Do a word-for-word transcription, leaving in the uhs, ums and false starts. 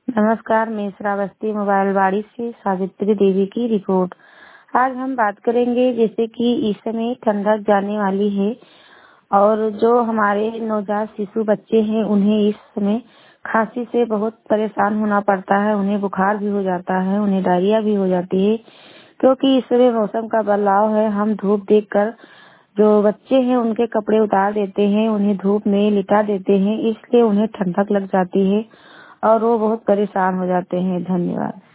नमस्कार, मैं श्रावस्ती मोबाइलवाड़ी से सावित्री देवी की रिपोर्ट। आज हम बात करेंगे जैसे कि इस समय ठंडक जाने वाली है और जो हमारे नवजात शिशु बच्चे हैं उन्हें इस समय खांसी से बहुत परेशान होना पड़ता है। उन्हें बुखार भी हो जाता है, उन्हें डायरिया भी हो जाती है क्योंकि इस समय मौसम का बदलाव है। हम धूप देखकर जो बच्चे हैं उनके कपड़े उतार देते हैं, उन्हें धूप में लिटा देते हैं, इसलिए उन्हें ठंडक लग जाती है और वो बहुत परेशान हो जाते हैं। धन्यवाद।